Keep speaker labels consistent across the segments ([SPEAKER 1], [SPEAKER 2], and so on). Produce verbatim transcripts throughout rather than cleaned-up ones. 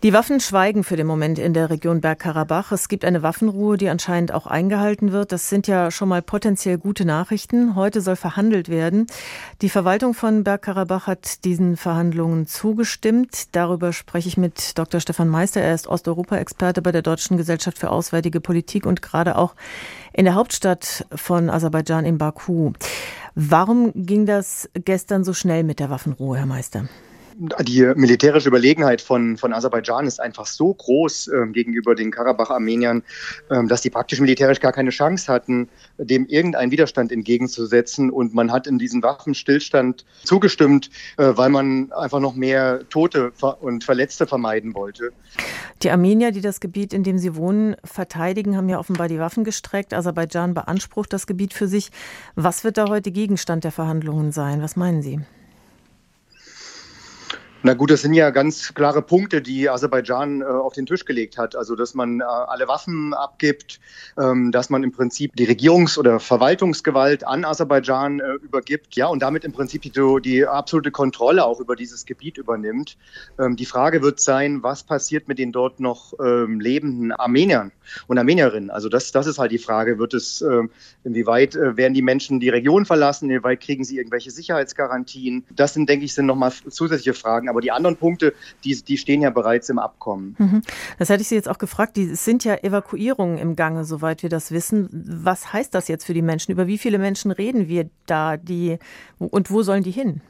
[SPEAKER 1] Die Waffen schweigen für den Moment in der Region Bergkarabach. Es gibt eine Waffenruhe, die anscheinend auch eingehalten wird. Das sind ja schon mal potenziell gute Nachrichten. Heute soll verhandelt werden. Die Verwaltung von Bergkarabach hat diesen Verhandlungen zugestimmt. Darüber spreche ich mit Doktor Stefan Meister. Er ist Osteuropa-Experte bei der Deutschen Gesellschaft für Auswärtige Politik und gerade auch in der Hauptstadt von Aserbaidschan in Baku. Warum ging das gestern so schnell mit der Waffenruhe, Herr Meister?
[SPEAKER 2] Die militärische Überlegenheit von, von Aserbaidschan ist einfach so groß äh, gegenüber den Karabach-Armeniern, äh, dass die praktisch militärisch gar keine Chance hatten, dem irgendeinen Widerstand entgegenzusetzen. Und man hat in diesen Waffenstillstand zugestimmt, äh, weil man einfach noch mehr Tote und Verletzte vermeiden wollte.
[SPEAKER 1] Die Armenier, die das Gebiet, in dem sie wohnen, verteidigen, haben ja offenbar die Waffen gestreckt. Aserbaidschan beansprucht das Gebiet für sich. Was wird da heute Gegenstand der Verhandlungen sein? Was meinen Sie?
[SPEAKER 2] Na gut, das sind ja ganz klare Punkte, die Aserbaidschan äh, auf den Tisch gelegt hat. Also, dass man äh, alle Waffen abgibt, ähm, dass man im Prinzip die Regierungs- oder Verwaltungsgewalt an Aserbaidschan äh, übergibt, ja, und damit im Prinzip die, die absolute Kontrolle auch über dieses Gebiet übernimmt. Ähm, die Frage wird sein, was passiert mit den dort noch ähm, lebenden Armeniern und Armenierinnen? Also, das, das ist halt die Frage. Wird es, äh, inwieweit äh, werden die Menschen die Region verlassen? Inwieweit kriegen sie irgendwelche Sicherheitsgarantien? Das sind, denke ich, sind nochmal zusätzliche Fragen. Aber die anderen Punkte, die, die stehen ja bereits im Abkommen.
[SPEAKER 1] Mhm. Das hätte ich Sie jetzt auch gefragt. Es sind ja Evakuierungen im Gange, soweit wir das wissen. Was heißt das jetzt für die Menschen? Über wie viele Menschen reden wir da? Die, und wo sollen die hin?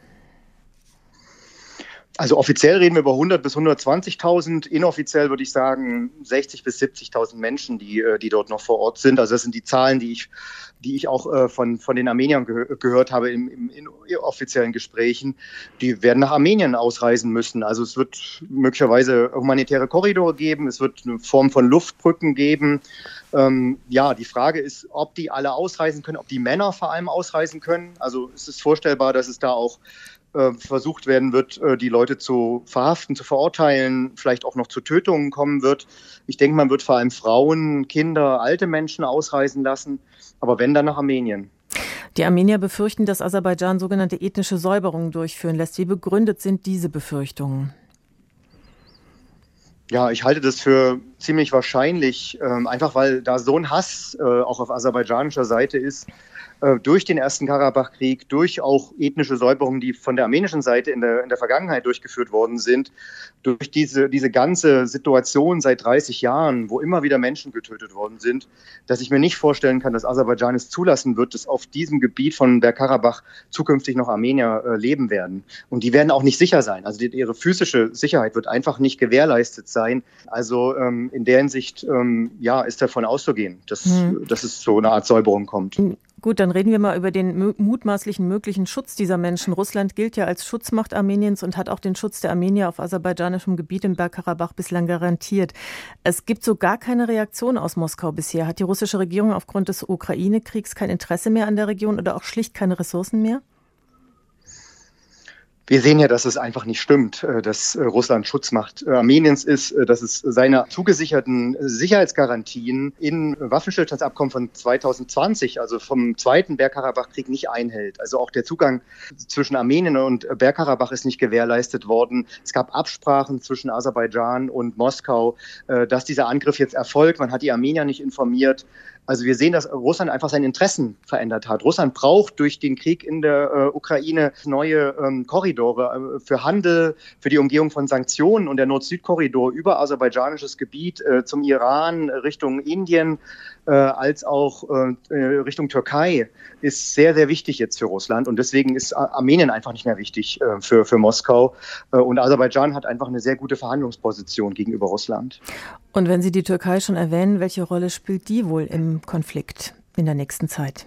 [SPEAKER 2] Also offiziell reden wir über hundert bis hundertzwanzigtausend, inoffiziell würde ich sagen sechzig bis siebzigtausend Menschen, die, die dort noch vor Ort sind. Also das sind die Zahlen, die ich, die ich auch äh, von, von den Armeniern gehö- gehört habe im, im, in offiziellen Gesprächen. Die werden nach Armenien ausreisen müssen. Also es wird möglicherweise humanitäre Korridore geben, es wird eine Form von Luftbrücken geben. Ähm, ja, die Frage ist, ob die alle ausreisen können, ob die Männer vor allem ausreisen können. Also es ist vorstellbar, dass es da auch versucht werden wird, die Leute zu verhaften, zu verurteilen, vielleicht auch noch zu Tötungen kommen wird. Ich denke, man wird vor allem Frauen, Kinder, alte Menschen ausreisen lassen, aber wenn, dann nach Armenien.
[SPEAKER 1] Die Armenier befürchten, dass Aserbaidschan sogenannte ethnische Säuberungen durchführen lässt. Wie begründet sind diese Befürchtungen?
[SPEAKER 2] Ja, ich halte das für ziemlich wahrscheinlich, äh, einfach weil da so ein Hass äh, auch auf aserbaidschanischer Seite ist, äh, durch den ersten Karabach-Krieg, durch auch ethnische Säuberungen, die von der armenischen Seite in der, in der Vergangenheit durchgeführt worden sind, durch diese, diese ganze Situation seit dreißig Jahren, wo immer wieder Menschen getötet worden sind, dass ich mir nicht vorstellen kann, dass Aserbaidschan es zulassen wird, dass auf diesem Gebiet von Bergkarabach zukünftig noch Armenier äh, leben werden. Und die werden auch nicht sicher sein. Also die, ihre physische Sicherheit wird einfach nicht gewährleistet sein. Sein. Also ähm, in der Hinsicht ähm, ja, ist davon auszugehen, dass, hm. dass es zu einer Art Säuberung kommt.
[SPEAKER 1] Gut, dann reden wir mal über den mutmaßlichen möglichen Schutz dieser Menschen. Russland gilt ja als Schutzmacht Armeniens und hat auch den Schutz der Armenier auf aserbaidschanischem Gebiet im Bergkarabach bislang garantiert. Es gibt so gar keine Reaktion aus Moskau bisher. Hat die russische Regierung aufgrund des Ukraine-Kriegs kein Interesse mehr an der Region oder auch schlicht keine Ressourcen mehr?
[SPEAKER 2] Wir sehen ja, dass es einfach nicht stimmt, dass Russland Schutzmacht Armeniens ist, dass es seine zugesicherten Sicherheitsgarantien im Waffenstillstandsabkommen von zweitausendzwanzig, also vom zweiten Bergkarabach-Krieg, nicht einhält. Also auch der Zugang zwischen Armenien und Bergkarabach ist nicht gewährleistet worden. Es gab Absprachen zwischen Aserbaidschan und Moskau, dass dieser Angriff jetzt erfolgt. Man hat die Armenier nicht informiert. Also wir sehen, dass Russland einfach seine Interessen verändert hat. Russland braucht durch den Krieg in der äh, Ukraine neue ähm, Korridore äh, für Handel, für die Umgehung von Sanktionen, und der Nord-Süd-Korridor über aserbaidschanisches Gebiet äh, zum Iran, Richtung Indien, äh, als auch äh, Richtung Türkei ist sehr, sehr wichtig jetzt für Russland. Und deswegen ist Armenien einfach nicht mehr wichtig äh, für, für Moskau. Äh, und Aserbaidschan hat einfach eine sehr gute Verhandlungsposition gegenüber Russland.
[SPEAKER 1] Und wenn Sie die Türkei schon erwähnen, welche Rolle spielt die wohl im Konflikt in der nächsten Zeit?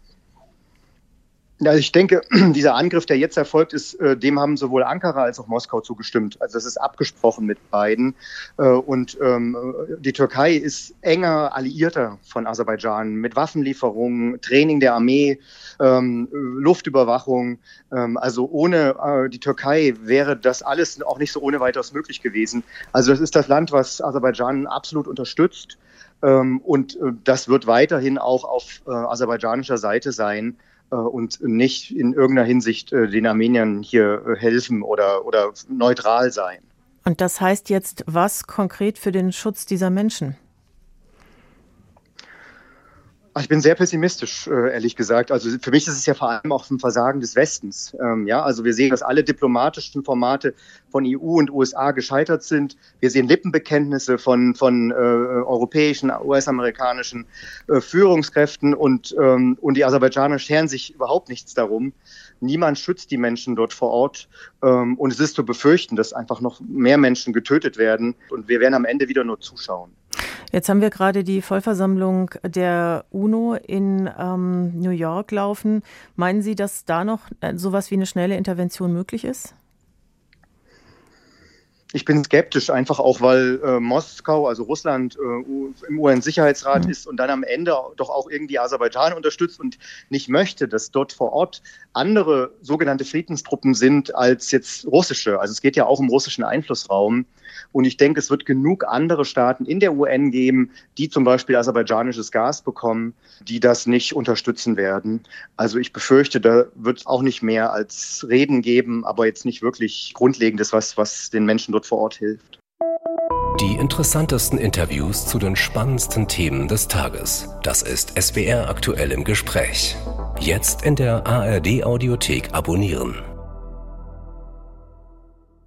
[SPEAKER 2] Ja, ich denke, dieser Angriff, der jetzt erfolgt ist, dem haben sowohl Ankara als auch Moskau zugestimmt. Also das ist abgesprochen mit beiden. Und die Türkei ist enger Alliierter von Aserbaidschan mit Waffenlieferungen, Training der Armee, Luftüberwachung. Also ohne die Türkei wäre das alles auch nicht so ohne weiteres möglich gewesen. Also das ist das Land, was Aserbaidschan absolut unterstützt. Und das wird weiterhin auch auf aserbaidschanischer Seite sein und nicht in irgendeiner Hinsicht den Armeniern hier helfen oder, oder neutral sein.
[SPEAKER 1] Und das heißt jetzt was konkret für den Schutz dieser Menschen?
[SPEAKER 2] Ich bin sehr pessimistisch, ehrlich gesagt. Also für mich ist es ja vor allem auch ein Versagen des Westens. Ja, also wir sehen, dass alle diplomatischen Formate von E U und U S A gescheitert sind. Wir sehen Lippenbekenntnisse von, von äh, europäischen, U S-amerikanischen äh, Führungskräften und, ähm, und die Aserbaidschaner scheren sich überhaupt nichts darum. Niemand schützt die Menschen dort vor Ort. Ähm, und es ist zu befürchten, dass einfach noch mehr Menschen getötet werden. Und wir werden am Ende wieder nur zuschauen.
[SPEAKER 1] Jetzt haben wir gerade die Vollversammlung der UNO in ähm, New York laufen. Meinen Sie, dass da noch sowas wie eine schnelle Intervention möglich ist?
[SPEAKER 2] Ich bin skeptisch, einfach auch, weil äh, Moskau, also Russland, äh, im U N-Sicherheitsrat mhm. ist und dann am Ende doch auch irgendwie Aserbaidschan unterstützt und nicht möchte, dass dort vor Ort andere sogenannte Friedenstruppen sind als jetzt russische. Also es geht ja auch um russischen Einflussraum. Und ich denke, es wird genug andere Staaten in der U N geben, die zum Beispiel aserbaidschanisches Gas bekommen, die das nicht unterstützen werden. Also ich befürchte, da wird es auch nicht mehr als Reden geben, aber jetzt nicht wirklich Grundlegendes, was, was den Menschen dort vor Ort hilft.
[SPEAKER 3] Die interessantesten Interviews zu den spannendsten Themen des Tages. Das ist S W R aktuell im Gespräch. Jetzt in der A R D Audiothek abonnieren.